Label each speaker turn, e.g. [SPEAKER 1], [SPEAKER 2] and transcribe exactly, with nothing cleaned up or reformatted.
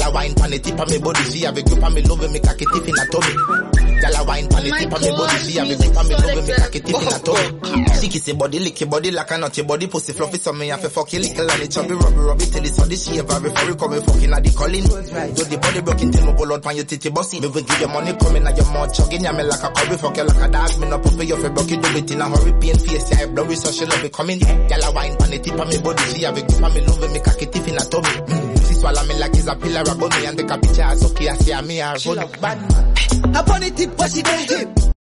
[SPEAKER 1] Gyal a wine pan the tip of me body, she have a grip on me, love me, cocky tip in a tummy. Gyal a wine pan the tip of me body, she have a grip on me, love me, cocky tip in a tummy. She kiss your body, lick your body like a nut, your body pussy fluffy, so me have to fuck you little and it chubby, rubby, rubby till it's all this shave, before you come fucking at the calling. Do the body broken till me pull out pan your titty bossy. Me will give your money coming at your mouth, chugging ya me like a curry, fuck you like a dog. Me no put your face, broke you do it in a hurry, pain face, yeah, blurry, so she love it coming. Gyal a wine pan the tip of me body, she have a grip on me, love me, cocky tip in a tummy. Mm. She swallow me like it's a pillar above me and take a picture, so I see me a run.
[SPEAKER 2] Up on the tip, what she dey?